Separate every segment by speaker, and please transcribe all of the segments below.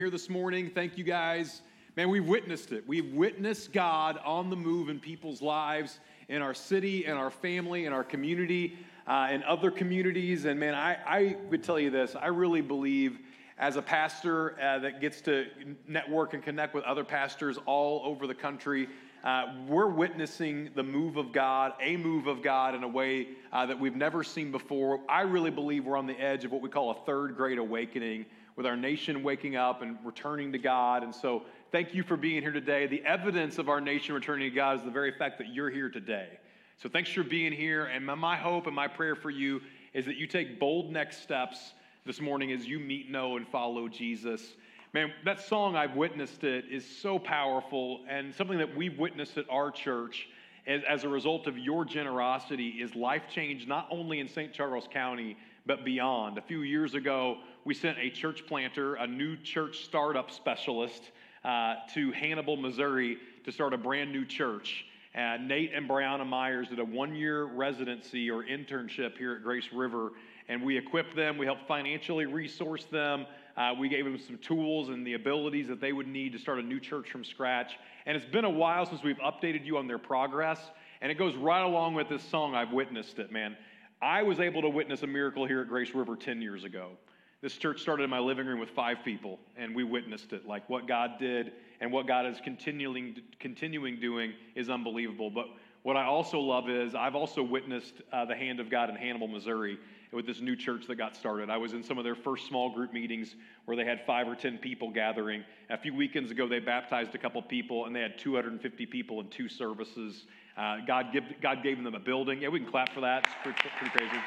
Speaker 1: Here this morning. Thank you guys. Man, we've witnessed it. We've witnessed God on the move in people's lives, in our city, in our family, in our community, in other communities. And man, I would tell you this. I really believe as a pastor that gets to network and connect with other pastors all over the country, we're witnessing the move of God, a move of God in a way that we've never seen before. I really believe we're on the edge of what we call a third great awakening, with our nation waking up and returning to God. And so thank you for being here today. The evidence of our nation returning to God is the very fact that you're here today. So thanks for being here. And my hope and my prayer for you is that you take bold next steps this morning as you meet, know, and follow Jesus. Man, that song, I've Witnessed It, is so powerful, and something that we've witnessed at our church as a result of your generosity is life change, not only in St. Charles County, but beyond. A few years ago, we sent a church planter, a new church startup specialist, to Hannibal, Missouri to start a brand new church. Nate and Brianna Myers did a one-year residency or internship here at Grace River, and we equipped them. We helped financially resource them. We gave them some tools and the abilities that they would need to start a new church from scratch. And it's been a while since we've updated you on their progress, and it goes right along with this song, I've Witnessed It, man. I was able to witness a miracle here at Grace River 10 years ago. This church started in my living room with 5 people, and we witnessed it. Like what God did and what God is continuing doing is unbelievable. But what I also love is I've also witnessed the hand of God in Hannibal, Missouri, with this new church that got started. I was in some of their first small group meetings where they had 5 or 10 people gathering. A few weekends ago, they baptized a couple people, and they had 250 people in 2 services. God gave them a building. Yeah, we can clap for that. It's pretty crazy.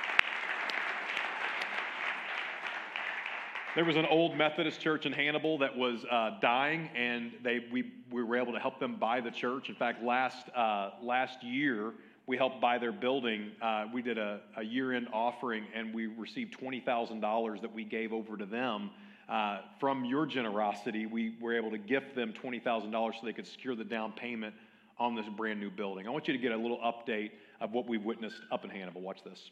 Speaker 1: There was an old Methodist church in Hannibal that was dying, and we were able to help them buy the church. In fact, last year, we helped buy their building. We did a year-end offering, and we received $20,000 that we gave over to them. From your generosity, we were able to gift them $20,000 so they could secure the down payment on this brand new building. I want you to get a little update of what we've witnessed up in Hannibal. Watch this.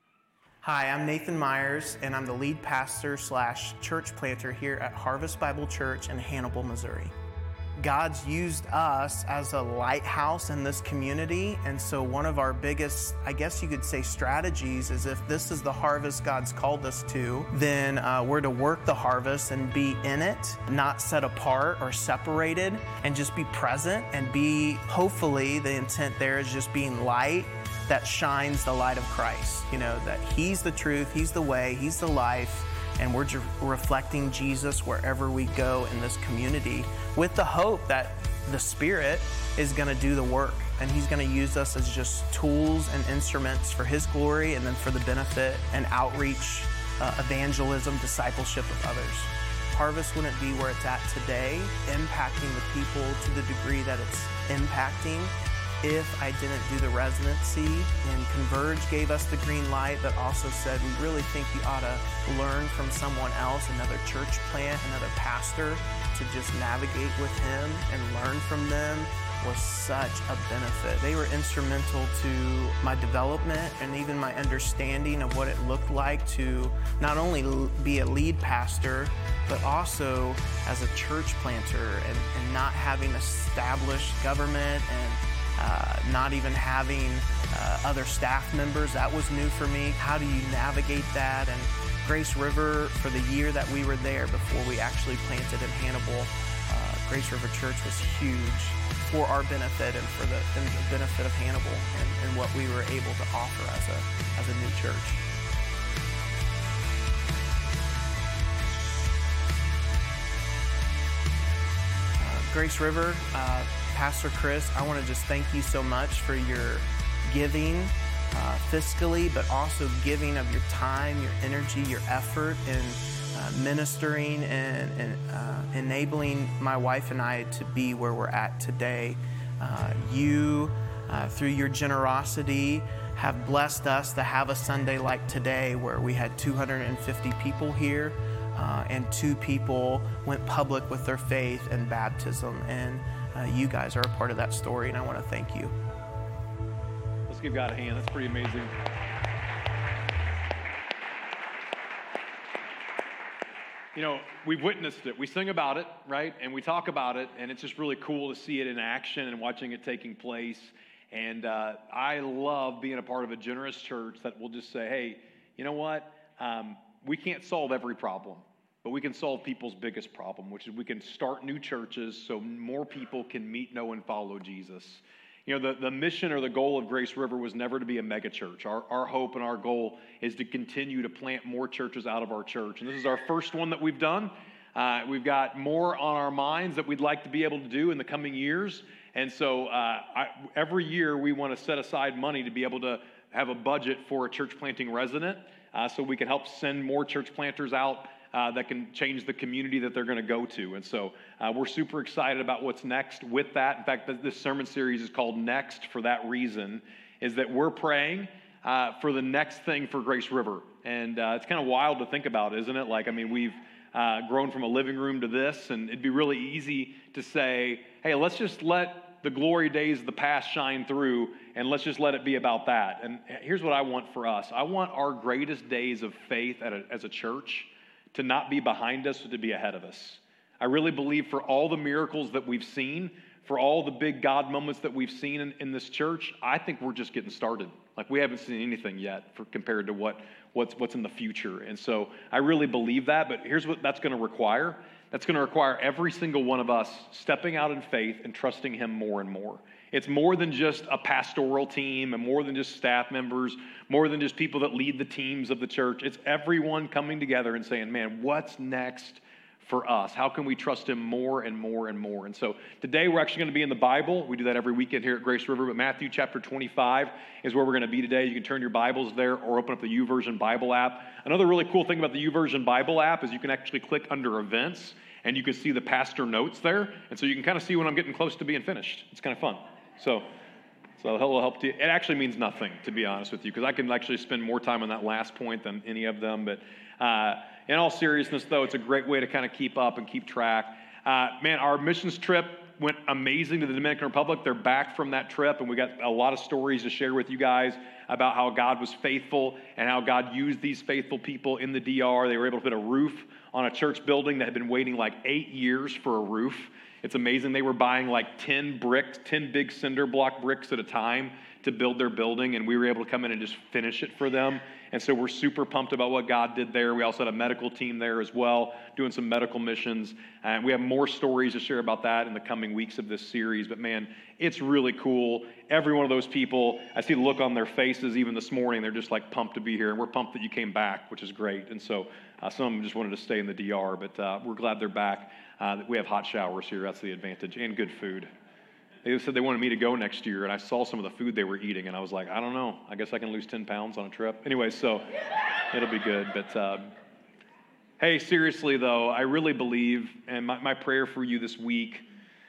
Speaker 2: Hi, I'm Nathan Myers, and I'm the lead pastor / church planter here at Harvest Bible Church in Hannibal, Missouri. God's used us as a lighthouse in this community, and so one of our biggest, I guess you could say, strategies is if this is the harvest God's called us to, then we're to work the harvest and be in it, not set apart or separated, and just be present and be, hopefully, the intent there is just being light that shines the light of Christ. You know, that He's the truth, He's the way, He's the life, and we're reflecting Jesus wherever we go in this community with the hope that the Spirit is going to do the work, and He's going to use us as just tools and instruments for His glory and then for the benefit and outreach, evangelism, discipleship of others. Harvest wouldn't be where it's at today, impacting the people to the degree that it's impacting, if I didn't do the residency. And Converge gave us the green light, but also said, we really think you ought to learn from someone else, another church plant, another pastor, to just navigate with him and learn from them was such a benefit. They were instrumental to my development and even my understanding of what it looked like to not only be a lead pastor, but also as a church planter and not having established government and not even having other staff members. That was new for me. How do you navigate that? And Grace River, for the year that we were there before we actually planted in Hannibal, Grace River Church was huge for our benefit and for the benefit of Hannibal and what we were able to offer as a new church. Grace River, Pastor Chris, I want to just thank you so much for your giving fiscally, but also giving of your time, your energy, your effort in ministering and enabling my wife and I to be where we're at today. You, through your generosity, have blessed us to have a Sunday like today where we had 250 people here. And 2 people went public with their faith and baptism. And you guys are a part of that story, and I want to thank you.
Speaker 1: Let's give God a hand. That's pretty amazing. you know, we've witnessed it. We sing about it, right? And we talk about it, and it's just really cool to see it in action and watching it taking place. And I love being a part of a generous church that will just say, hey, you know what? We can't solve every problem, but we can solve people's biggest problem, which is we can start new churches so more people can meet, know, and follow Jesus. You know, the mission or the goal of Grace River was never to be a mega church. Our hope and our goal is to continue to plant more churches out of our church. And this is our first one that we've done. We've got more on our minds that we'd like to be able to do in the coming years. And so every year we want to set aside money to be able to have a budget for a church planting resident so we can help send more church planters out that can change the community that they're going to go to. And so we're super excited about what's next with that. In fact, this sermon series is called Next for that reason, is that we're praying for the next thing for Grace River. And it's kind of wild to think about, isn't it? Like, I mean, we've grown from a living room to this, and it'd be really easy to say, hey, let's just let the glory days of the past shine through, and let's just let it be about that. And here's what I want for us. I want our greatest days of faith as a church to not be behind us, but to be ahead of us. I really believe for all the miracles that we've seen, for all the big God moments that we've seen in this church, I think we're just getting started. Like, we haven't seen anything yet compared to what's in the future. And so I really believe that, but here's what that's going to require. That's going to require every single one of us stepping out in faith and trusting Him more and more. It's more than just a pastoral team and more than just staff members, more than just people that lead the teams of the church. It's everyone coming together and saying, man, what's next for us? How can we trust Him more and more and more? And so today we're actually going to be in the Bible. We do that every weekend here at Grace River, but Matthew chapter 25 is where we're going to be today. You can turn your Bibles there or open up the YouVersion Bible app. Another really cool thing about the YouVersion Bible app is you can actually click under events and you can see the pastor notes there. And so you can kind of see when I'm getting close to being finished. It's kind of fun. So it'll help you. It actually means nothing, to be honest with you, because I can actually spend more time on that last point than any of them. But in all seriousness, though, it's a great way to kind of keep up and keep track. Man, our missions trip went amazing to the Dominican Republic. They're back from that trip, and we got a lot of stories to share with you guys about how God was faithful and how God used these faithful people in the DR. They were able to put a roof on a church building that had been waiting like 8 years for a roof. It's amazing. They were buying like 10 big cinder block bricks at a time to build their building, and we were able to come in and just finish it for them. And so we're super pumped about what God did there. We also had a medical team there as well, doing some medical missions. And we have more stories to share about that in the coming weeks of this series. But man, it's really cool. Every one of those people, I see the look on their faces even this morning. They're just like pumped to be here. And we're pumped that you came back, which is great. And so some of them just wanted to stay in the DR, but we're glad they're back. We have hot showers here. That's the advantage, and good food. They said they wanted me to go next year, and I saw some of the food they were eating, and I was like, I don't know. I guess I can lose 10 pounds on a trip. Anyway, so it'll be good. But hey, seriously, though, I really believe, and my prayer for you this week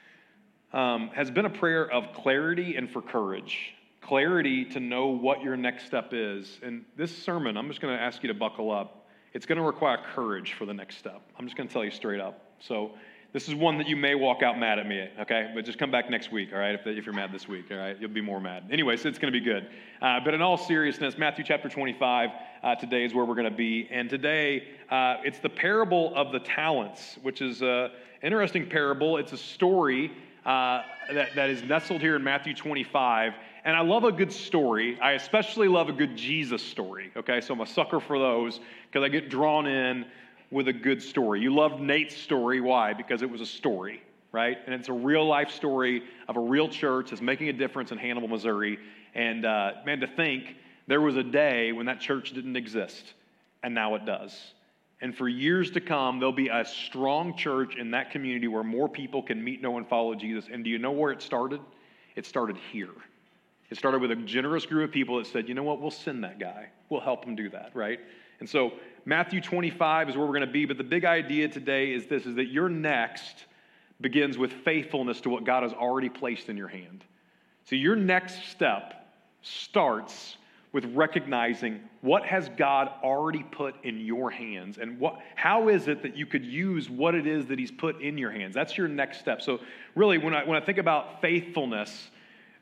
Speaker 1: has been a prayer of clarity and for courage. Clarity to know what your next step is. And this sermon, I'm just going to ask you to buckle up. It's going to require courage for the next step. I'm just going to tell you straight up. So this is one that you may walk out mad at me, okay? But just come back next week, all right, if you're mad this week, all right? You'll be more mad. Anyways, it's going to be good. But in all seriousness, Matthew chapter 25 today is where we're going to be. And today, it's the parable of the talents, which is an interesting parable. It's a story that is nestled here in Matthew 25. And I love a good story. I especially love a good Jesus story, okay? So I'm a sucker for those because I get drawn in with a good story. You loved Nate's story. Why? Because it was a story, right? And it's a real life story of a real church that's making a difference in Hannibal, Missouri. And man, to think there was a day when that church didn't exist, and now it does. And for years to come, there'll be a strong church in that community where more people can meet, know, and follow Jesus. And do you know where it started? It started here. It started with a generous group of people that said, you know what, we'll send that guy. We'll help him do that, right? And so Matthew 25 is where we're going to be, but the big idea today is this, is that your next begins with faithfulness to what God has already placed in your hand. So your next step starts with recognizing what has God already put in your hands and how is it that you could use what it is that He's put in your hands. That's your next step. So really, when I think about faithfulness,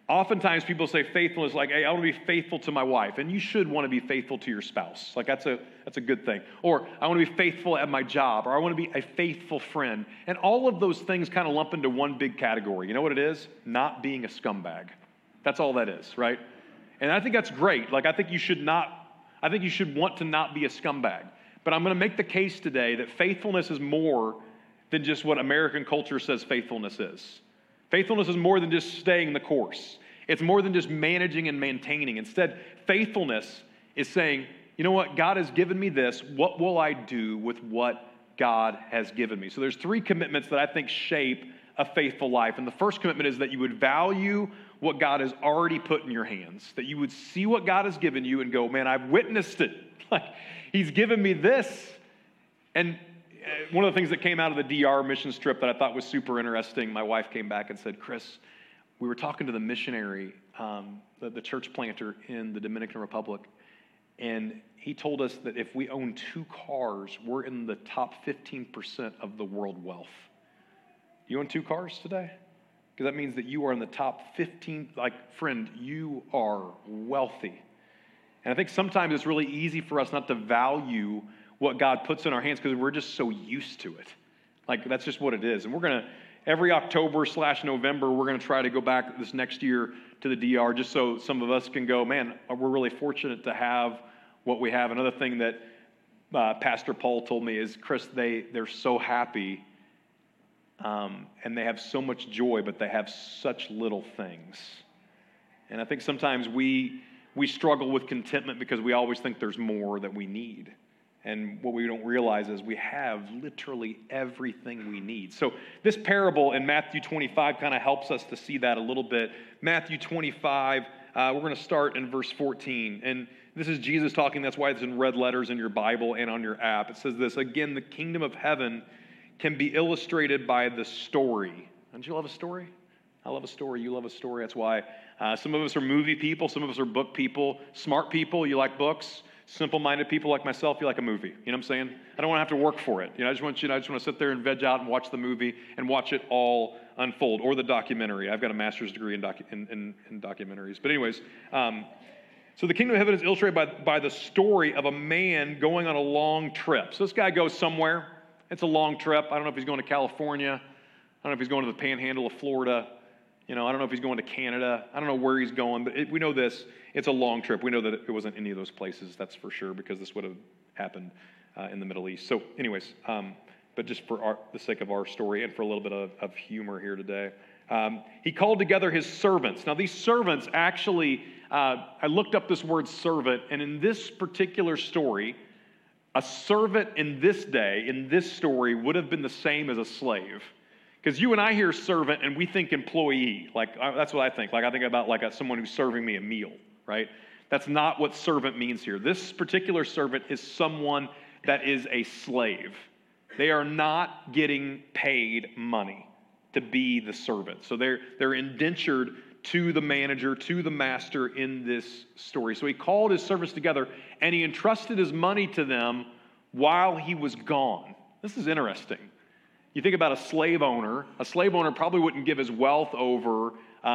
Speaker 1: Oftentimes people say faithfulness like, hey, I want to be faithful to my wife. And you should want to be faithful to your spouse. Like that's a good thing. Or I want to be faithful at my job. Or I want to be a faithful friend. And all of those things kind of lump into one big category. You know what it is? Not being a scumbag. That's all that is, right? And I think that's great. Like I think you should want to not be a scumbag. But I'm going to make the case today that faithfulness is more than just what American culture says faithfulness is. Faithfulness is more than just staying the course. It's more than just managing and maintaining. Instead, faithfulness is saying, you know what, God has given me this. What will I do with what God has given me? So there's 3 commitments that I think shape a faithful life. And the first commitment is that you would value what God has already put in your hands, that you would see what God has given you and go, man, I've witnessed it. Like, he's given me this. And one of the things that came out of the DR missions trip that I thought was super interesting, my wife came back and said, Chris, we were talking to the missionary, the church planter in the Dominican Republic, and he told us that if we own 2 cars, we're in the top 15% of the world wealth. You own 2 cars today? Because that means that you are in the top 15, like, friend, you are wealthy. And I think sometimes it's really easy for us not to value what God puts in our hands because we're just so used to it. Like, that's just what it is. And we're going to, every October/November, we're going to try to go back this next year to the DR just so some of us can go, man, we're really fortunate to have what we have. Another thing that Pastor Paul told me is, Chris, they're so happy and they have so much joy, but they have such little things. And I think sometimes we struggle with contentment because we always think there's more that we need. And what we don't realize is we have literally everything we need. So this parable in Matthew 25 kind of helps us to see that a little bit. Matthew 25, we're going to start in verse 14. And this is Jesus talking. That's why it's in red letters in your Bible and on your app. It says this, again, the kingdom of heaven can be illustrated by the story. Don't you love a story? I love a story. You love a story. That's why some of us are movie people. Some of us are book people. Smart people, you like books. Simple-minded people like myself, you like a movie. You know what I'm saying? I don't want to have to work for it. I just want to sit there and veg out and watch the movie and watch it all unfold, or the documentary. I've got a master's degree in documentaries. But anyways, so the kingdom of heaven is illustrated by the story of a man going on a long trip. So this guy goes somewhere. It's a long trip. I don't know if he's going to California. I don't know if he's going to the panhandle of Florida. I don't know if he's going to Canada. I don't know where he's going, but we know this. It's a long trip. We know that it wasn't any of those places, that's for sure, because this would have happened in the Middle East. So anyways, but just for the sake of our story and for a little bit of humor here today, he called together his servants. Now these servants actually, I looked up this word servant, and in this particular story, a servant in this day, in this story, would have been the same as a slave. Because you and I hear servant and we think employee. Like, that's what I think. Like, I think about like someone who's serving me a meal, right? That's not what servant means here. This particular servant is someone that is a slave. They are not getting paid money to be the servant. So they're indentured to the manager, to the master in this story. So he called his servants together and he entrusted his money to them while he was gone. This is interesting. You think about a slave owner probably wouldn't give his wealth over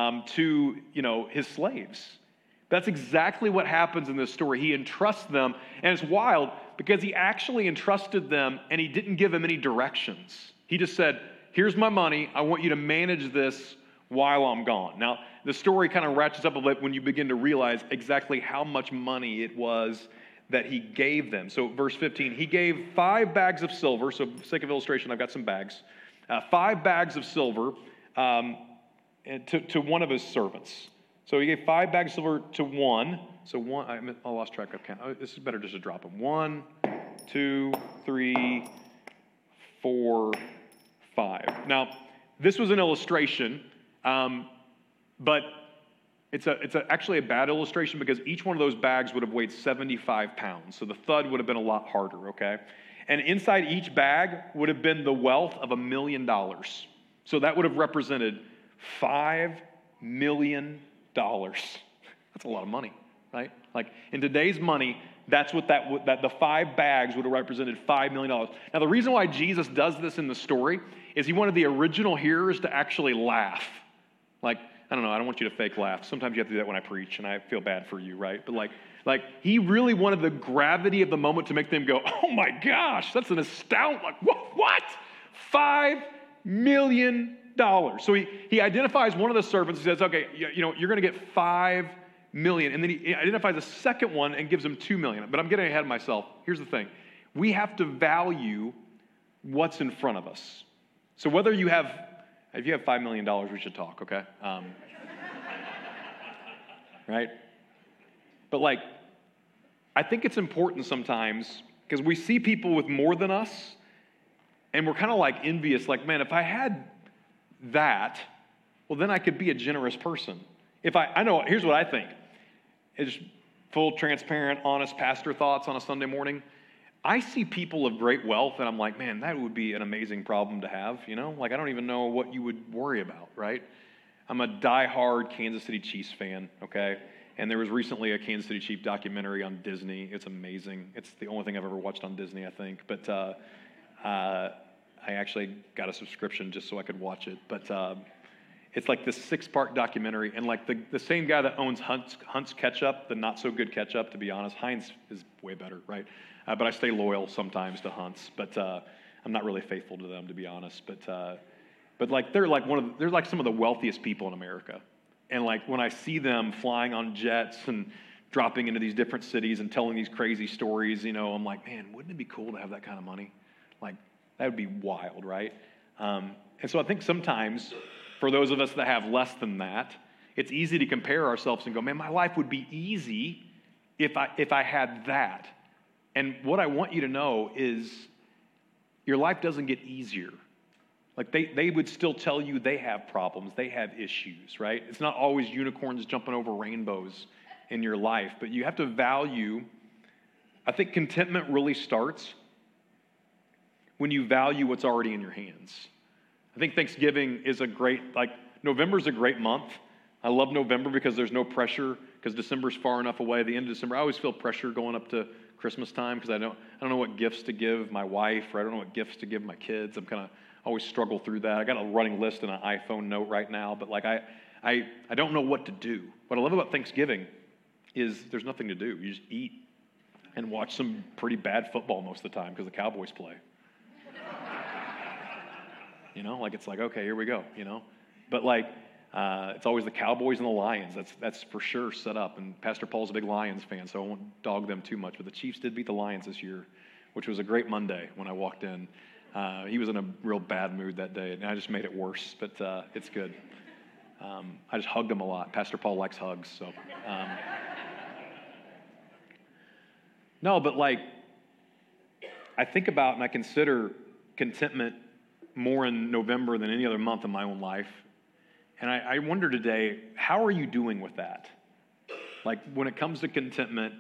Speaker 1: to his slaves. That's exactly what happens in this story. He entrusts them, and it's wild because he actually entrusted them and he didn't give them any directions. He just said, here's my money. I want you to manage this while I'm gone. Now, the story kind of ratchets up a bit when you begin to realize exactly how much money it was that he gave them. So verse 15, he gave 5 bags of silver. So for the sake of illustration, I've got some bags. 5 bags of silver to one of his servants. So he gave 5 bags of silver to one. So one, I lost track of count. This is better just to drop them. 1, 2, 3, 4, 5. Now, this was an illustration, but it's actually a bad illustration because each one of those bags would have weighed 75 pounds. So the thud would have been a lot harder, okay? And inside each bag would have been the wealth of $1 million. So that would have represented $5 million. That's a lot of money, right? Like in today's money, that's what that the 5 bags would have represented $5 million. Now the reason why Jesus does this in the story is he wanted the original hearers to actually laugh. Like, I don't know, I don't want you to fake laugh. Sometimes you have to do that when I preach, and I feel bad for you, right? But like he really wanted the gravity of the moment to make them go, oh my gosh, that's an astounding, like, what? $5 million. So he identifies one of the servants. He says, okay, you're going to get $5 million. And then he identifies a second one and gives him $2 million. But I'm getting ahead of myself. Here's the thing. We have to value what's in front of us. So if you have $5 million, we should talk, okay? Right? But like, I think it's important sometimes because we see people with more than us and we're kind of like envious, like, man, if I had that, well, then I could be a generous person. I know, here's what I think. It's full, transparent, honest pastor thoughts on a Sunday morning. I see people of great wealth and I'm like, man, that would be an amazing problem to have, Like, I don't even know what you would worry about, right? I'm a diehard Kansas City Chiefs fan, okay? And there was recently a Kansas City Chiefs documentary on Disney. It's amazing. It's the only thing I've ever watched on Disney, I think. But I actually got a subscription just so I could watch it. But it's like this 6-part documentary. And like the same guy that owns Hunt's Ketchup, the not-so-good ketchup, to be honest. Heinz is way better, right? But I stay loyal sometimes to Hunt's. But I'm not really faithful to them, to be honest. But like they're like some of the wealthiest people in America. And like when I see them flying on jets and dropping into these different cities and telling these crazy stories, I'm like, man, wouldn't it be cool to have that kind of money? Like, that would be wild, right? And so I think sometimes for those of us that have less than that, it's easy to compare ourselves and go, man, my life would be easy if I had that. And what I want you to know is your life doesn't get easier. Like they would still tell you they have problems, they have issues, right? It's not always unicorns jumping over rainbows in your life, but you have to value, I think contentment really starts when you value what's already in your hands. I think Thanksgiving is November's a great month. I love November because there's no pressure, because December's far enough away. The end of December, I always feel pressure going up to Christmas time because I don't know what gifts to give my wife, or I don't know what gifts to give my kids. I'm kind of always struggle through that. I got a running list in an iPhone note right now, but like I don't know what to do. What I love about Thanksgiving is there's nothing to do. You just eat and watch some pretty bad football most of the time because the Cowboys play. Like it's like, okay, here we go, But like, it's always the Cowboys and the Lions. That's for sure set up. And Pastor Paul's a big Lions fan, so I won't dog them too much. But the Chiefs did beat the Lions this year, which was a great Monday when I walked in. He was in a real bad mood that day, and I just made it worse, but it's good. I just hugged him a lot. Pastor Paul likes hugs, so. No, but like, I think about and I consider contentment more in November than any other month in my own life. And I wonder today, how are you doing with that? Like, when it comes to contentment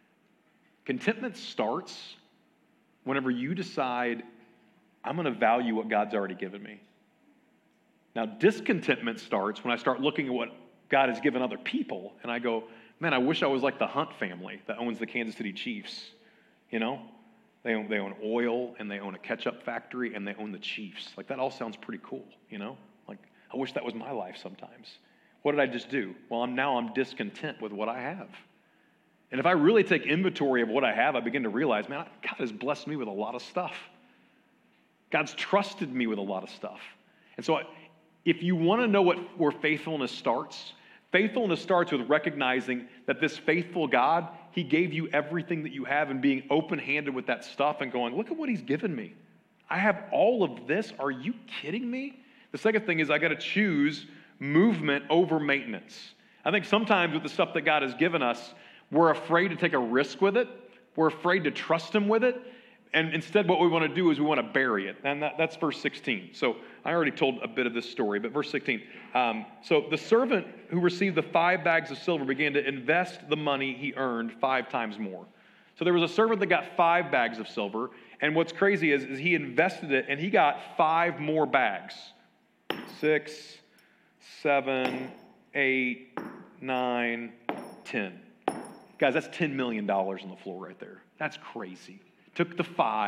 Speaker 1: starts whenever you decide, I'm going to value what God's already given me. Now, discontentment starts when I start looking at what God has given other people, and I go, man, I wish I was like the Hunt family that owns the Kansas City Chiefs. They own oil, and they own a ketchup factory, and they own the Chiefs. Like, that all sounds pretty cool, Like, I wish that was my life sometimes. What did I just do? Well, I'm discontent with what I have. And if I really take inventory of what I have, I begin to realize, man, God has blessed me with a lot of stuff. God's trusted me with a lot of stuff. And so if you want to know where faithfulness starts with recognizing that this faithful God, he gave you everything that you have, and being open-handed with that stuff and going, look at what he's given me. I have all of this. Are you kidding me? The second thing is I got to choose movement over maintenance. I think sometimes with the stuff that God has given us, we're afraid to take a risk with it. We're afraid to trust him with it. And instead, what we want to do is we want to bury it. And that's verse 16. So I already told a bit of this story, but verse 16. So the servant who received the 5 bags of silver began to invest the money he earned 5 times more. So there was a servant that got 5 bags of silver. And what's crazy is he invested it, and he got 5 more bags. 6, 7, 8, 9, 10. Guys, that's $10 million on the floor right there. That's crazy. Took the 5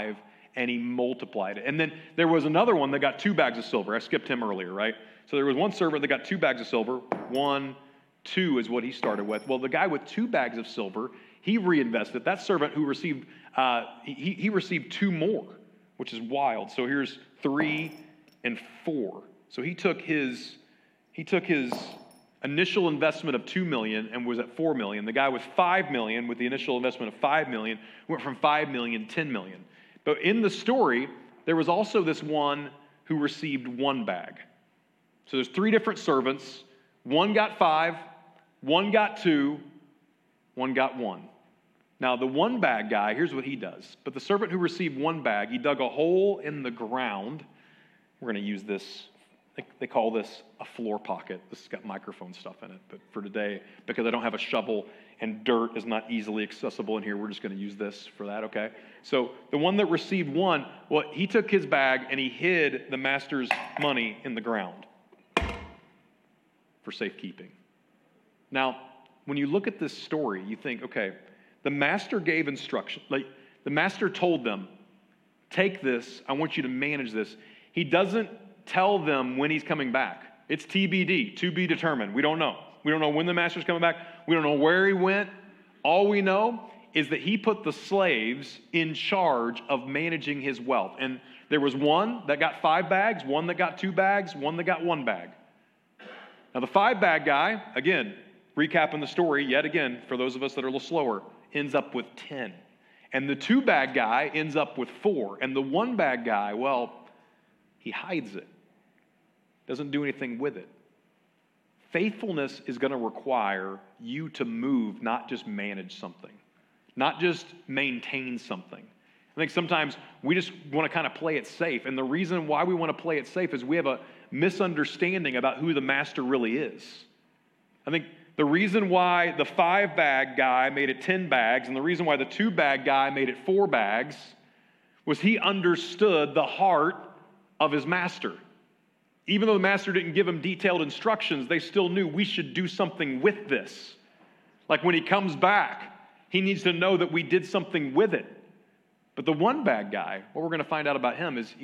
Speaker 1: and he multiplied it. And then there was another one that got 2 bags of silver. I skipped him earlier, right? So there was one servant that got 2 bags of silver. 1, 2 is what he started with. Well, the guy with 2 bags of silver, he reinvested. That servant who received, he received 2 more, which is wild. So here's 3 and 4. So he took his initial investment of $2 million and was at $4 million. The guy with $5 million, with the initial investment of $5 million, went from $5 million to $10 million. But in the story, there was also this one who received 1 bag. So there's 3 different servants. 1 got 5, 1 got 2, 1 got 1. Now, the 1 bag guy, here's what he does. But the servant who received 1 bag, he dug a hole in the ground. We're going to use this. They call this a floor pocket. This has got microphone stuff in it. But for today, because I don't have a shovel and dirt is not easily accessible in here, we're just going to use this for that, okay? So the one that received 1, well, he took his bag and he hid the master's money in the ground for safekeeping. Now, when you look at this story, you think, okay, the master gave instruction. Like, the master told them, take this, I want you to manage this. He doesn't tell them when he's coming back. It's TBD, to be determined. We don't know. We don't know when the master's coming back. We don't know where he went. All we know is that he put the slaves in charge of managing his wealth. And there was one that got 5 bags, one that got 2 bags, one that got 1 bag. Now the 5 bag guy, again, recapping the story yet again, for those of us that are a little slower, ends up with 10. And the 2 bag guy ends up with 4. And the 1 bag guy, well, he hides it. Doesn't do anything with it. Faithfulness is going to require you to move, not just manage something, not just maintain something. I think sometimes we just want to kind of play it safe. And the reason why we want to play it safe is we have a misunderstanding about who the master really is. I think the reason why the 5 bag guy made it 10 bags and the reason why the 2 bag guy made it 4 bags was he understood the heart of his master. Even though the master didn't give him detailed instructions, they still knew we should do something with this. Like when he comes back, he needs to know that we did something with it. But the 1 bag guy, what we're going to find out about him is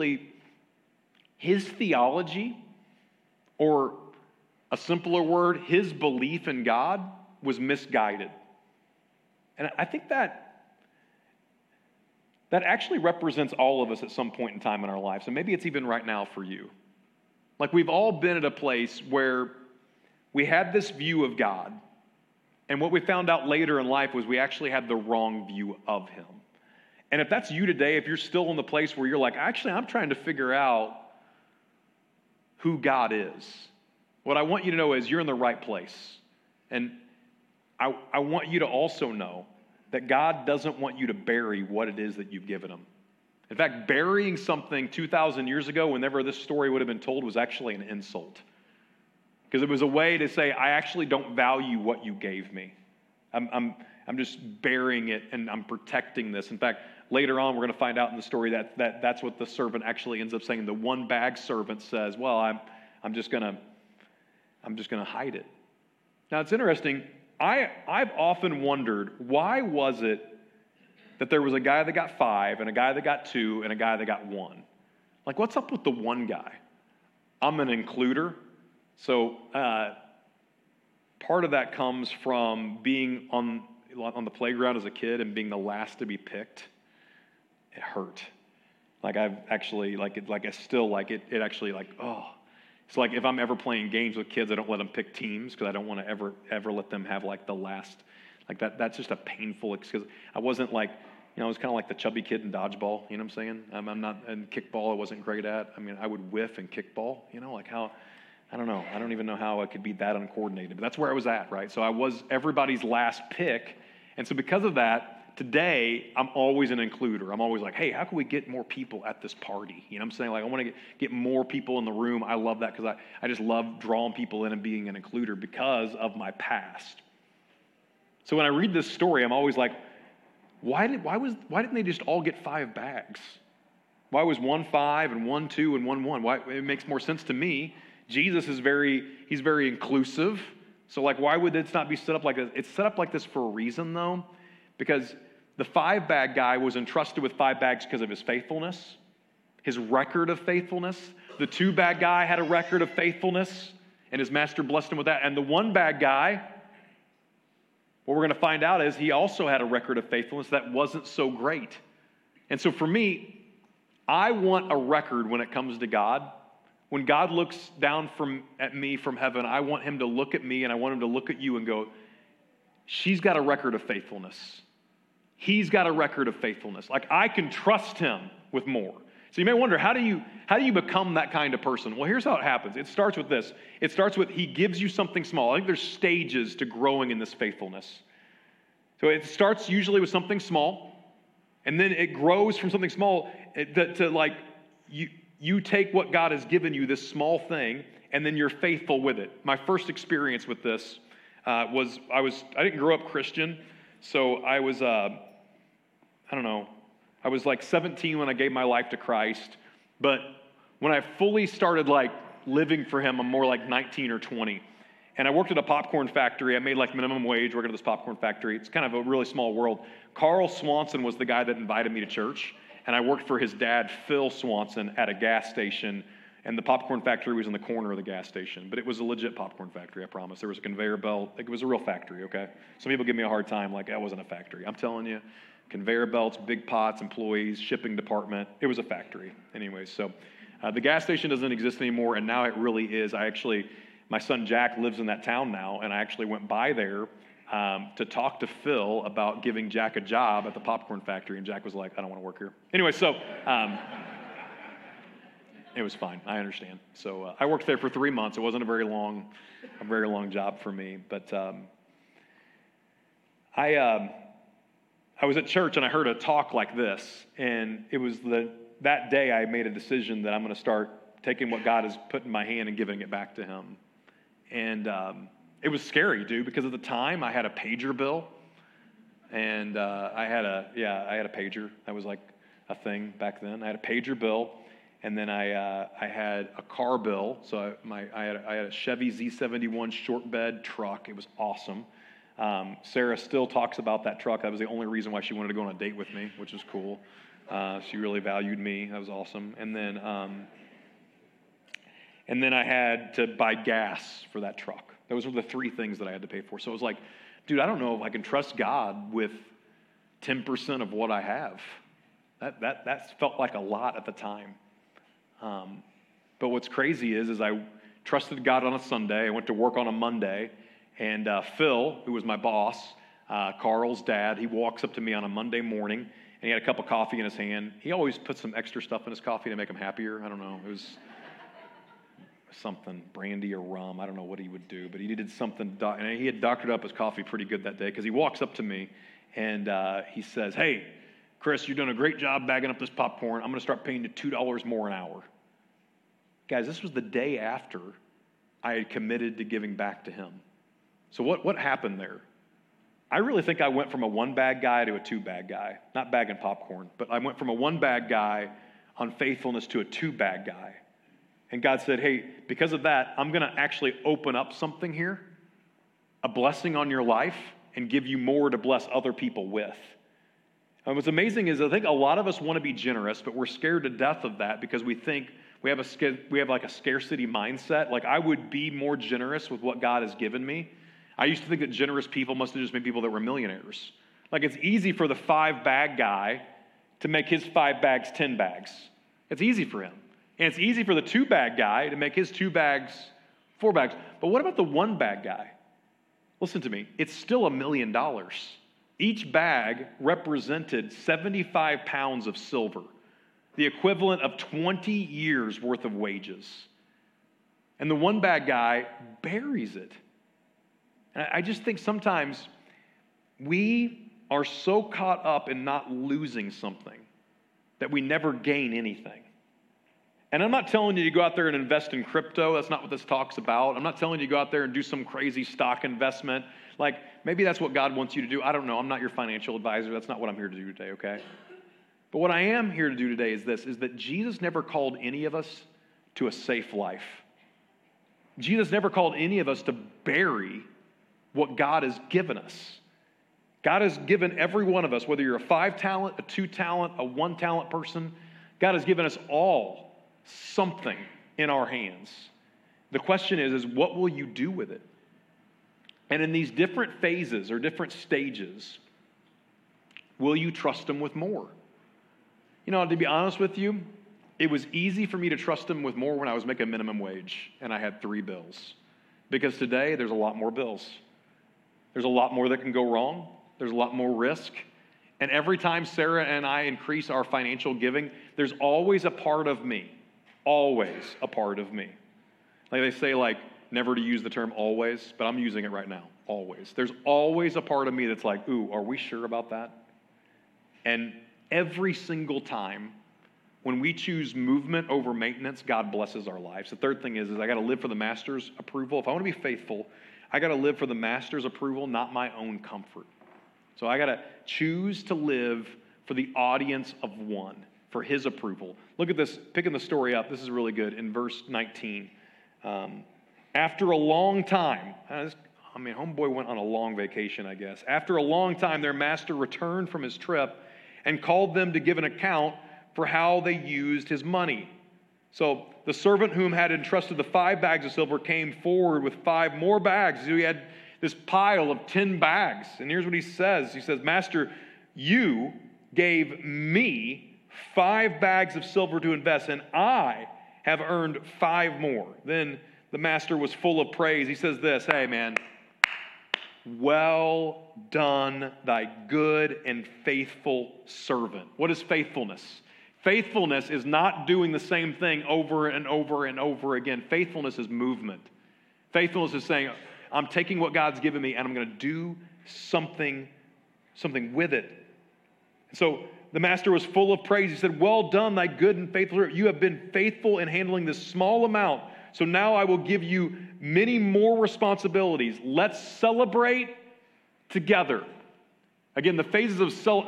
Speaker 1: his theology, or a simpler word, his belief in God was misguided. And I think that actually represents all of us at some point in time in our lives. And maybe it's even right now for you. Like we've all been at a place where we had this view of God, and what we found out later in life was we actually had the wrong view of him. And if that's you today, if you're still in the place where you're like, actually, I'm trying to figure out who God is, what I want you to know is you're in the right place. And I want you to also know that God doesn't want you to bury what it is that you've given him. In fact, burying something 2,000 years ago, whenever this story would have been told, was actually an insult. Because it was a way to say, I actually don't value what you gave me. I'm just burying it and I'm protecting this. In fact, later on, we're going to find out in the story that that's what the servant actually ends up saying. The 1 bag servant says, well, I'm just going to hide it. Now, it's interesting. I've often wondered, why was it that there was a guy that got 5 and a guy that got 2 and a guy that got 1? Like, what's up with the 1 guy? I'm an includer. So part of that comes from being on the playground as a kid and being the last to be picked. It hurt. Like I've actually, It's like if I'm ever playing games with kids, I don't let them pick teams because I don't want to ever let them have like the last, like that. That's just a painful, because I wasn't like, I was kind of like the chubby kid in dodgeball, you know what I'm saying? I'm not, and kickball I wasn't great at. I mean, I would whiff in kickball, like how, I don't know. I don't even know how I could be that uncoordinated, but that's where I was at, right? So I was everybody's last pick. And so because of that, today, I'm always an includer. I'm always like, hey, how can we get more people at this party? You know what I'm saying? Like, I want to get more people in the room. I love that because I just love drawing people in and being an includer because of my past. So when I read this story, I'm always like, why didn't they just all get 5 bags? Why was 1 5 and 1 2 and 1 1? Why? It makes more sense to me. Jesus is he's very inclusive. So like, why would it not be set up like this? It's set up like this for a reason, though, because The 5-bag guy was entrusted with 5 bags because of his faithfulness, his record of faithfulness. The 2-bag guy had a record of faithfulness, and his master blessed him with that. And the 1-bag guy, what we're going to find out is he also had a record of faithfulness that wasn't so great. And so for me, I want a record when it comes to God. When God looks down at me from heaven, I want him to look at me and I want him to look at you and go, she's got a record of faithfulness. He's got a record of faithfulness. Like, I can trust him with more. So you may wonder, how do you become that kind of person? Well, here's how it happens. It starts with this. It starts with he gives you something small. I think there's stages to growing in this faithfulness. So it starts usually with something small, and then it grows from something small to like you take what God has given you, this small thing, and then you're faithful with it. My first experience with this I didn't grow up Christian, so I was I was like 17 when I gave my life to Christ, but when I fully started like living for him, I'm more like 19 or 20. And I worked at a popcorn factory. I made like minimum wage working at this popcorn factory. It's kind of a really small world. Carl Swanson was the guy that invited me to church, and I worked for his dad, Phil Swanson, at a gas station, and the popcorn factory was in the corner of the gas station. But it was a legit popcorn factory, I promise. There was a conveyor belt. Like, it was a real factory, okay? Some people give me a hard time like that wasn't a factory. I'm telling you, conveyor belts, big pots, employees, shipping department. It was a factory. Anyway, so the gas station doesn't exist anymore, and now it really is. My son Jack lives in that town now, and I actually went by there to talk to Phil about giving Jack a job at the popcorn factory, and Jack was like, I don't want to work here. Anyway, so it was fine. I understand. So I worked there for 3 months. It wasn't a very long job for me, but I was at church and I heard a talk like this, and it was that day I made a decision that I'm going to start taking what God has put in my hand and giving it back to him. And it was scary, dude, because at the time I had a pager bill, and I had a pager. That was like a thing back then. I had a pager bill, and then I had a car bill. So I had a Chevy Z71 short bed truck. It was awesome. Sarah still talks about that truck. That was the only reason why she wanted to go on a date with me, which was cool. She really valued me. That was awesome. And then I had to buy gas for that truck. Those were the 3 things that I had to pay for. So it was like, dude, I don't know if I can trust God with 10% of what I have. That felt like a lot at the time. But what's crazy is I trusted God on a Sunday. I went to work on a Monday. And Phil, who was my boss, Carl's dad, he walks up to me on a Monday morning, and he had a cup of coffee in his hand. He always put some extra stuff in his coffee to make him happier. I don't know. It was something, brandy or rum. I don't know what he would do, but he needed something. And he had doctored up his coffee pretty good that day, because he walks up to me, and he says, hey, Chris, you're doing a great job bagging up this popcorn. I'm going to start paying you $2 more an hour. Guys, this was the day after I had committed to giving back to him. So what happened there? I really think I went from a 1-bag guy to a 2-bag guy. Not bagging popcorn, but I went from a 1-bag guy on faithfulness to a 2-bag guy. And God said, hey, because of that, I'm going to actually open up something here, a blessing on your life, and give you more to bless other people with. And what's amazing is I think a lot of us want to be generous, but we're scared to death of that because we think we have like a scarcity mindset. Like, I would be more generous with what God has given me. I used to think that generous people must have just been people that were millionaires. Like, it's easy for the 5-bag guy to make his 5 bags 10 bags. It's easy for him. And it's easy for the 2-bag guy to make his 2 bags 4 bags. But what about the 1-bag guy? Listen to me. It's still $1 million. Each bag represented 75 pounds of silver, the equivalent of 20 years worth of wages. And the 1-bag guy buries it. And I just think sometimes we are so caught up in not losing something that we never gain anything. And I'm not telling you to go out there and invest in crypto. That's not what this talk's about. I'm not telling you to go out there and do some crazy stock investment. Like, maybe that's what God wants you to do. I don't know. I'm not your financial advisor. That's not what I'm here to do today, okay? But what I am here to do today is this, is that Jesus never called any of us to a safe life. Jesus never called any of us to bury what God has given us. God has given every one of us, whether you're a 5 talent, a 2 talent, a 1 talent person, God has given us all something in our hands. The question is what will you do with it? And in these different phases or different stages, will you trust him with more? You know, to be honest with you, it was easy for me to trust him with more when I was making minimum wage and I had 3 bills. Because today, there's a lot more bills. There's a lot more that can go wrong. There's a lot more risk. And every time Sarah and I increase our financial giving, there's always a part of me. Always a part of me. Like they say, like, never to use the term always, but I'm using it right now. Always. There's always a part of me that's like, ooh, are we sure about that? And every single time, when we choose movement over maintenance, God blesses our lives. The third thing is I got to live for the Master's approval. If I want to be faithful, I got to live for the Master's approval, not my own comfort. So I got to choose to live for the audience of one, for his approval. Look at this, picking the story up. This is really good. In verse 19, after a long time, homeboy went on a long vacation, I guess. After a long time, their master returned from his trip and called them to give an account for how they used his money. So the servant whom had entrusted the 5 bags of silver came forward with 5 more bags. So he had this pile of 10 bags. And here's what he says. He says, Master, you gave me 5 bags of silver to invest, and I have earned 5 more. Then the master was full of praise. He says this, hey man, well done, thy good and faithful servant. What is faithfulness? Faithfulness is not doing the same thing over and over and over again. Faithfulness is movement. Faithfulness is saying, I'm taking what God's given me and I'm going to do something with it. So the master was full of praise. He said, well done, thy good and faithful servant. You have been faithful in handling this small amount. So now I will give you many more responsibilities. Let's celebrate together. Again, the phases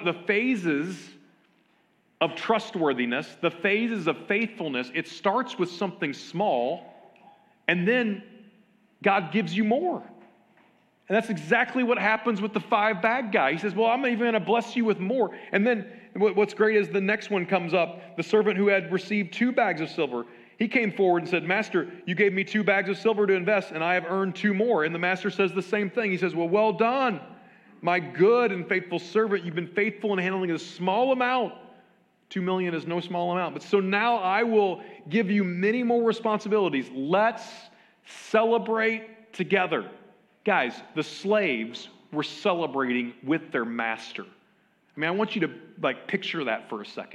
Speaker 1: of trustworthiness, the phases of faithfulness, it starts with something small, and then God gives you more. And that's exactly what happens with the 5 bag guy. He says, well, I'm even going to bless you with more. And then what's great is the next one comes up. The servant who had received 2 bags of silver, he came forward and said, Master, you gave me 2 bags of silver to invest, and I have earned 2 more. And the master says the same thing. He says, well done, my good and faithful servant. You've been faithful in handling a small amount. 2 million is no small amount. But so now I will give you many more responsibilities. Let's celebrate together. Guys, the slaves were celebrating with their master. I mean, I want you to picture that for a second.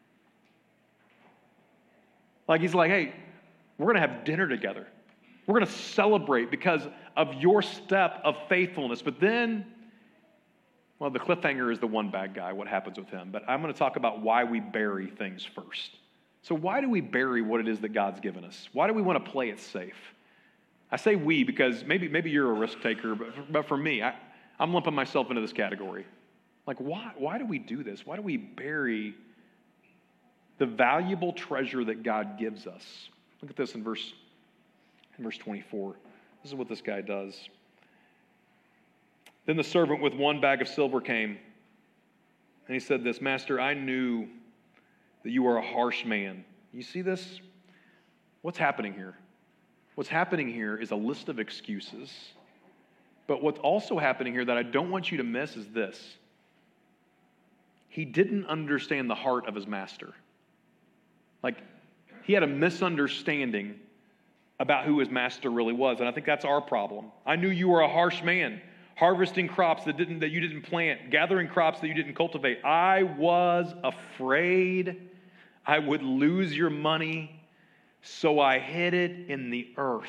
Speaker 1: He's like, hey, we're going to have dinner together. We're going to celebrate because of your step of faithfulness. But then, well, the cliffhanger is the 1 bag guy, what happens with him. But I'm going to talk about why we bury things first. So why do we bury what it is that God's given us? Why do we want to play it safe? I say we because maybe you're a risk taker, but for me, I'm lumping myself into this category. Why do we do this? Why do we bury the valuable treasure that God gives us? Look at this in verse 24. This is what this guy does. Then the servant with 1 bag of silver came, and he said this, Master, I knew that you are a harsh man. You see this? What's happening here? What's happening here is a list of excuses. But what's also happening here that I don't want you to miss is this. He didn't understand the heart of his master. He had a misunderstanding about who his master really was. And I think that's our problem. I knew you were a harsh man, harvesting crops that you didn't plant, gathering crops that you didn't cultivate. I was afraid I would lose your money, so I hid it in the earth.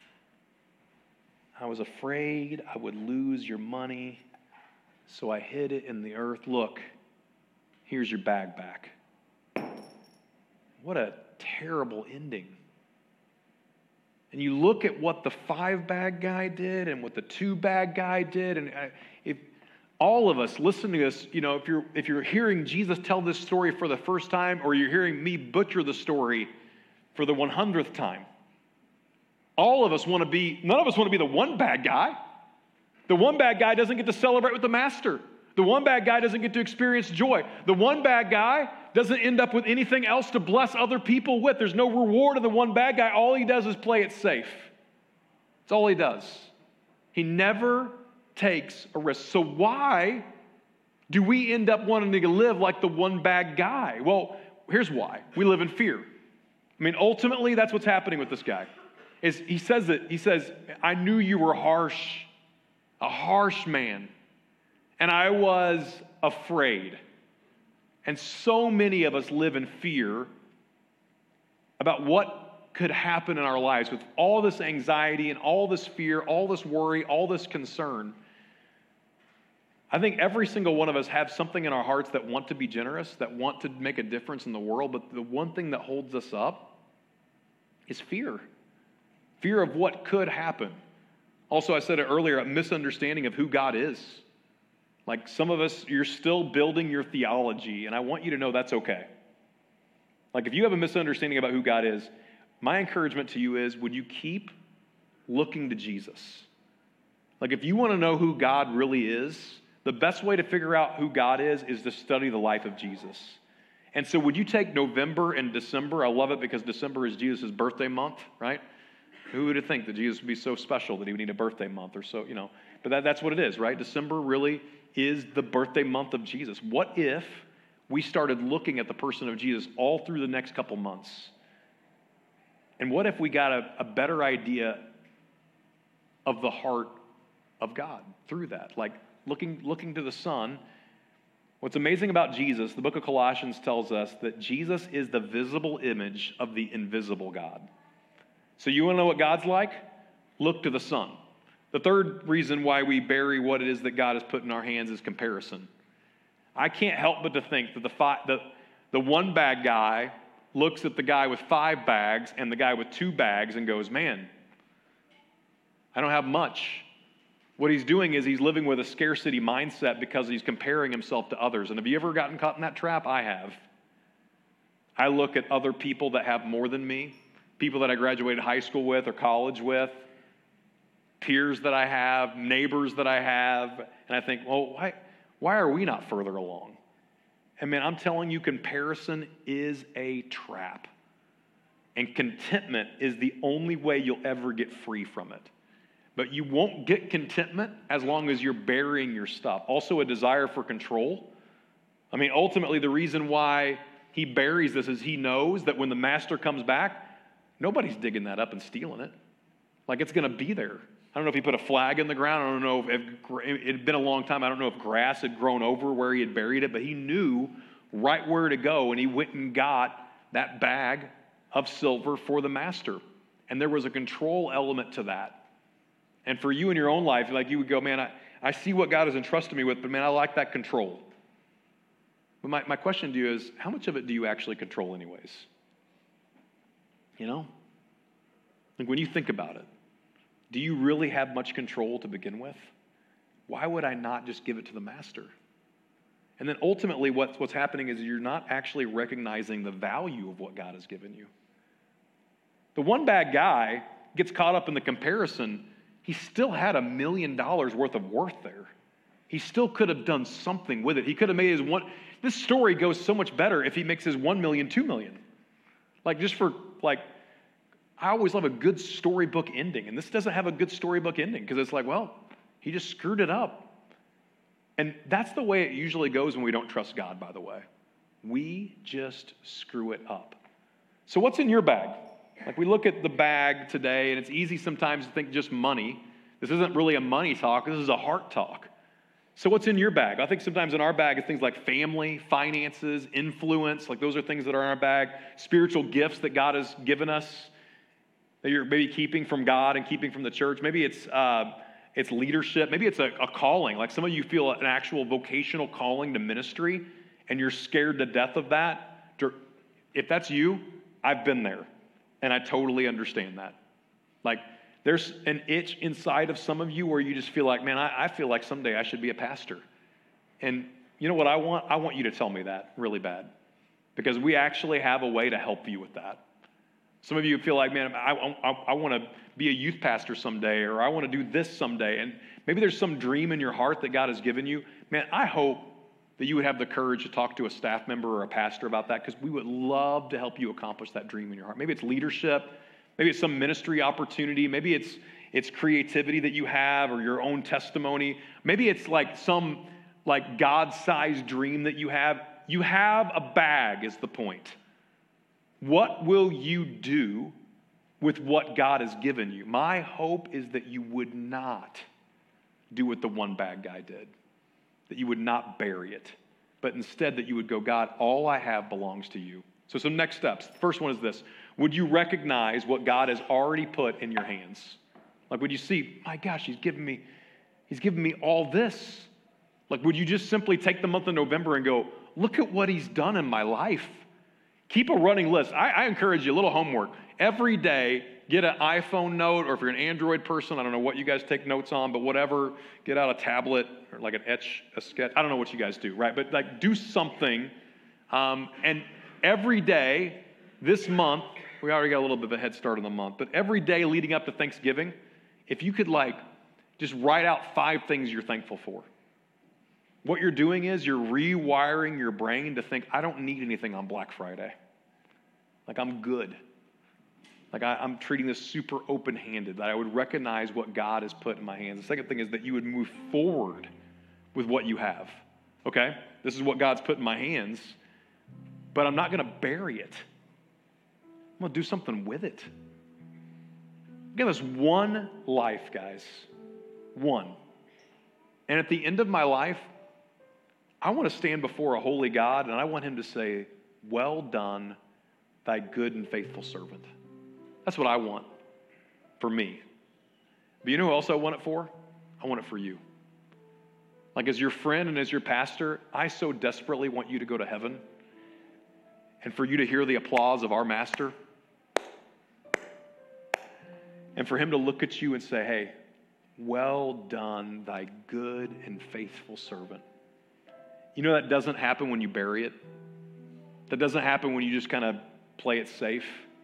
Speaker 1: I was afraid I would lose your money, so I hid it in the earth. Look, here's your bag back. What a terrible ending. And you look at what the 5 bag guy did and what the 2 bag guy did, and if all of us listen to this, if you're hearing Jesus tell this story for the first time, or you're hearing me butcher the story for the 100th time, none of us want to be the 1 bag guy. The one bad guy doesn't get to celebrate with the master. The one bad guy doesn't get to experience joy. The one bad guy doesn't end up with anything else to bless other people with. There's no reward in the one bad guy. All he does is play it safe. That's all he does. He never takes a risk. So why do we end up wanting to live like the one bad guy? Well, here's why. We live in fear. I mean, ultimately, that's what's happening with this guy. He says, I knew you were harsh, a harsh man, and I was afraid. And so many of us live in fear about what could happen in our lives with all this anxiety and all this fear, all this worry, all this concern. I think every single one of us have something in our hearts that want to be generous, that want to make a difference in the world, but the one thing that holds us up is fear. Fear of what could happen. Also, I said it earlier, a misunderstanding of who God is. Like some of us, you're still building your theology, and I want you to know that's okay. Like if you have a misunderstanding about who God is, my encouragement to you is, would you keep looking to Jesus? Like if you want to know who God really is, the best way to figure out who God is to study the life of Jesus. And so would you take November and December? I love it because December is Jesus' birthday month, right? Who would have think that Jesus would be so special that he would need a birthday month or so, But that's what it is, right? December really is the birthday month of Jesus. What if we started looking at the person of Jesus all through the next couple months? And what if we got a better idea of the heart of God through that? Like looking to the Son. What's amazing about Jesus, the book of Colossians tells us that Jesus is the visible image of the invisible God. So you want to know what God's like? Look to the Son. The third reason why we bury what it is that God has put in our hands is comparison. I can't help but to think that the one bad guy looks at the guy with 5 bags and the guy with 2 bags and goes, man, I don't have much. What he's doing is he's living with a scarcity mindset because he's comparing himself to others. And have you ever gotten caught in that trap? I have. I look at other people that have more than me, people that I graduated high school with or college with, peers that I have, neighbors that I have, and I think, well, why are we not further along? And man, I'm telling you, comparison is a trap. And contentment is the only way you'll ever get free from it. But you won't get contentment as long as you're burying your stuff. Also, a desire for control. I mean, ultimately, the reason why he buries this is he knows that when the master comes back, nobody's digging that up and stealing it. Like, it's going to be there. I don't know if he put a flag in the ground. I don't know if it had been a long time. I don't know if grass had grown over where he had buried it, but he knew right where to go, and he went and got that bag of silver for the master. And there was a control element to that. And for you in your own life, like you would go, man, I see what God has entrusted me with, but man, I like that control. But my question to you is, how much of it do you actually control anyways? Like when you think about it, do you really have much control to begin with? Why would I not just give it to the master? And then ultimately what's happening is you're not actually recognizing the value of what God has given you. The one bad guy gets caught up in the comparison. He still had $1 million worth of worth there. He still could have done something with it. He could have made this story goes so much better if he makes his 1 million, 2 million. I always love a good storybook ending, and this doesn't have a good storybook ending because it's like, well, he just screwed it up. And that's the way it usually goes when we don't trust God, by the way. We just screw it up. So what's in your bag? Like we look at the bag today, and it's easy sometimes to think just money. This isn't really a money talk. This is a heart talk. So what's in your bag? I think sometimes in our bag is things like family, finances, influence. Like those are things that are in our bag. Spiritual gifts that God has given us that you're maybe keeping from God and keeping from the church. Maybe it's leadership. Maybe it's a calling. Like some of you feel an actual vocational calling to ministry, and you're scared to death of that. If that's you, I've been there. And I totally understand that. Like, there's an itch inside of some of you where you just feel like, man, I feel like someday I should be a pastor. And you know what I want? I want you to tell me that really bad. Because we actually have a way to help you with that. Some of you feel like, man, I want to be a youth pastor someday, or I want to do this someday. And Maybe there's some dream in your heart that God has given you. Man, I hope that you would have the courage to talk to a staff member or a pastor about that, because we would love to help you accomplish that dream in your heart. Maybe it's leadership. Maybe it's some ministry opportunity. Maybe it's creativity that you have, or your own testimony. Maybe it's like some like God-sized dream that you have. You have a bag is the point. What will you do with what God has given you? My hope is that you would not do what the one bag guy did, that you would not bury it, but instead that you would go, God, all I have belongs to you. So some next steps. The first one is this. Would you recognize what God has already put in your hands? Like, would you see, my gosh, he's given me all this. Like, would you just simply take the month of November and go, look at what he's done in my life? Keep a running list. I encourage you, a little homework. Every day, get an iPhone note, or if you're an Android person, I don't know what you guys take notes on, but whatever, get out a tablet or like a sketch. I don't know what you guys do, right? But like, do something. And every day this month, we already got a little bit of a head start on the month, but every day leading up to Thanksgiving, if you could like just write out 5 things you're thankful for. What you're doing is you're rewiring your brain to think, I don't need anything on Black Friday. Like, I'm good. Like, I'm treating this super open-handed, that I would recognize what God has put in my hands. The second thing is that you would move forward with what you have. Okay? This is what God's put in my hands, but I'm not going to bury it. I'm going to do something with it. Give us one life, guys. One. And at the end of my life, I want to stand before a holy God, and I want him to say, well done, thy good and faithful servant. That's what I want for me. But you know who else I want it for? I want it for you. Like, as your friend and as your pastor, I so desperately want you to go to heaven and for you to hear the applause of our master and for him to look at you and say, hey, well done, thy good and faithful servant. You know that doesn't happen when you bury it. That doesn't happen when you just kind of play it safe.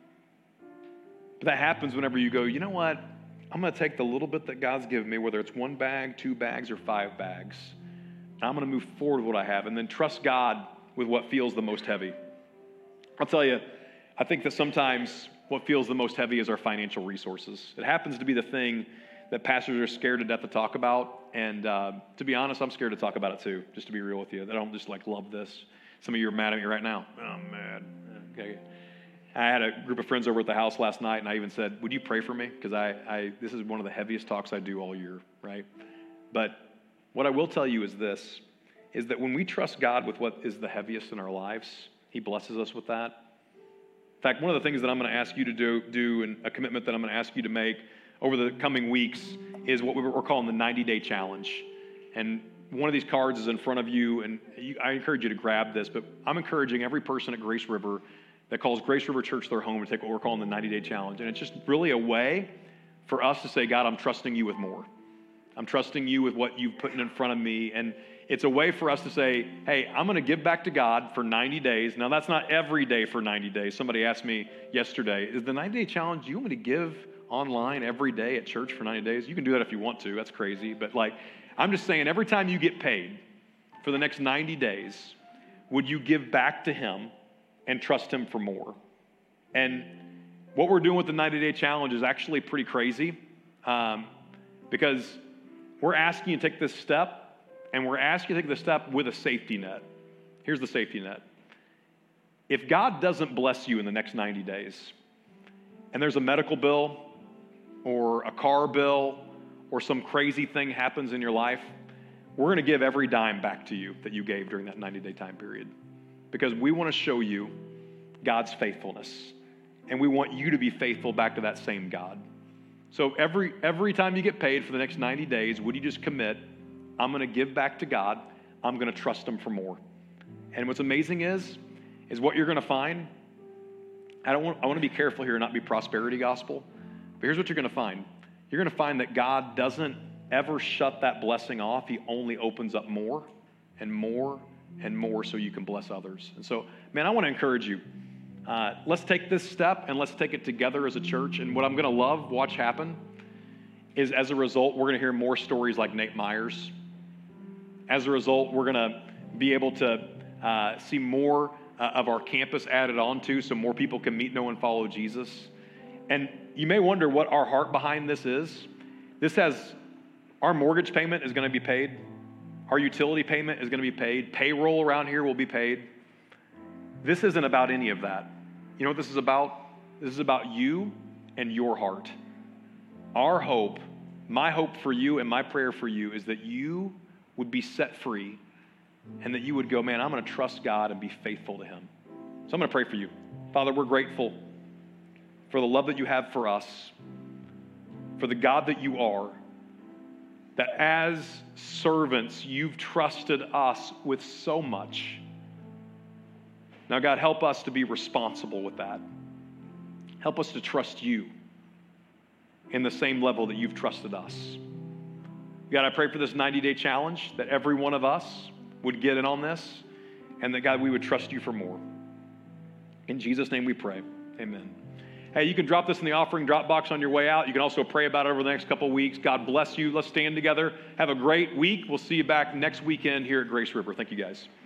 Speaker 1: But that happens whenever you go, you know what? I'm going to take the little bit that God's given me, whether it's 1 bag, 2 bags, or 5 bags. And I'm going to move forward with what I have and then trust God with what feels the most heavy. I'll tell you, I think that sometimes what feels the most heavy is our financial resources. It happens to be the thing that pastors are scared to death to talk about. And to be honest, I'm scared to talk about it too, just to be real with you. I don't just like love this. Some of you are mad at me right now. I'm mad. Okay. I had a group of friends over at the house last night, and I even said, would you pray for me? Because this is one of the heaviest talks I do all year, right? But what I will tell you is this, is that when we trust God with what is the heaviest in our lives, he blesses us with that. In fact, one of the things that I'm going to ask you to do and a commitment that I'm going to ask you to make over the coming weeks is what we're calling the 90-day challenge. And one of these cards is in front of you, and I encourage you to grab this, but I'm encouraging every person at Grace River that calls Grace River Church their home to take what we're calling the 90-day challenge. And it's just really a way for us to say, God, I'm trusting you with more. I'm trusting you with what you've put in front of me. And it's a way for us to say, hey, I'm going to give back to God for 90 days. Now, that's not every day for 90 days. Somebody asked me yesterday, is the 90-day challenge, do you want me to give online every day at church for 90 days? You can do that if you want to. That's crazy. But like, I'm just saying, every time you get paid for the next 90 days, would you give back to him and trust him for more? And what we're doing with the 90-day challenge is actually pretty crazy because we're asking you to take this step, and we're asking you to take the step with a safety net. Here's the safety net. If God doesn't bless you in the next 90 days, and there's a medical bill or a car bill or some crazy thing happens in your life, we're going to give every dime back to you that you gave during that 90-day time period. Because we want to show you God's faithfulness. And we want you to be faithful back to that same God. So every time you get paid for the next 90 days, would you just commit, I'm going to give back to God. I'm going to trust him for more. And what's amazing is what you're going to find. I want to be careful here and not be prosperity gospel. But here's what you're going to find. You're going to find that God doesn't ever shut that blessing off. He only opens up more and more and more so you can bless others. And so, man, I want to encourage you. Let's take this step and let's take it together as a church. And what I'm going to watch happen, is as a result, we're going to hear more stories like Nate Myers. As a result, we're going to be able to see more of our campus added on to so more people can meet, know, and follow Jesus. And you may wonder what our heart behind this is. Our mortgage payment is going to be paid. Our utility payment is going to be paid. Payroll around here will be paid. This isn't about any of that. You know what this is about? This is about you and your heart. Our hope, my hope for you and my prayer for you is that you would be set free and that you would go, man, I'm going to trust God and be faithful to him. So I'm going to pray for you. Father, we're grateful for the love that you have for us, for the God that you are, that as servants, you've trusted us with so much. Now, God, help us to be responsible with that. Help us to trust you in the same level that you've trusted us. God, I pray for this 90-day challenge, that every one of us would get in on this, and that, God, we would trust you for more. In Jesus' name we pray. Amen. Hey, you can drop this in the offering drop box on your way out. You can also pray about it over the next couple of weeks. God bless you. Let's stand together. Have a great week. We'll see you back next weekend here at Grace River. Thank you, guys.